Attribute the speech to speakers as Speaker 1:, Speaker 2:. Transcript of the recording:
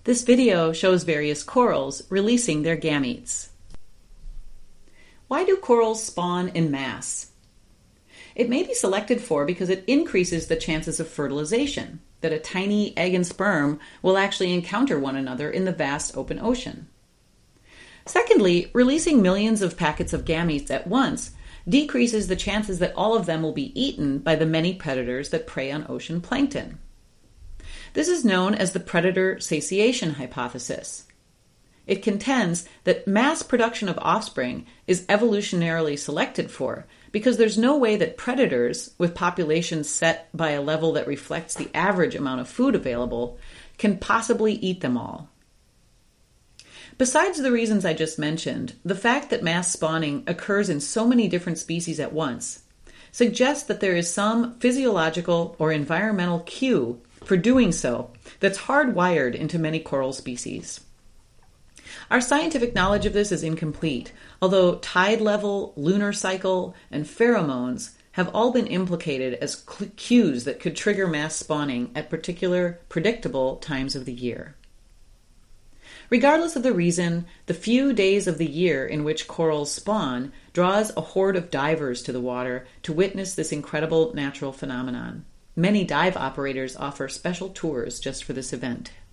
Speaker 1: This video shows various corals releasing their gametes. Why do corals spawn en masse? It may be selected for because it increases the chances of fertilization, that a tiny egg and sperm will actually encounter one another in the vast open ocean. Secondly, releasing millions of packets of gametes at once decreases the chances that all of them will be eaten by the many predators that prey on ocean plankton. This is known as the predator satiation hypothesis. It contends that mass production of offspring is evolutionarily selected for because there's no way that predators, with populations set by a level that reflects the average amount of food available, can possibly eat them all. Besides the reasons I just mentioned, the fact that mass spawning occurs in so many different species at once suggests that there is some physiological or environmental cue for doing so that's hardwired into many coral species. Our scientific knowledge of this is incomplete, although tide level, lunar cycle, and pheromones have all been implicated as cues that could trigger mass spawning at particular predictable times of the year. Regardless of the reason, the few days of the year in which corals spawn draws a horde of divers to the water to witness this incredible natural phenomenon. Many dive operators offer special tours just for this event.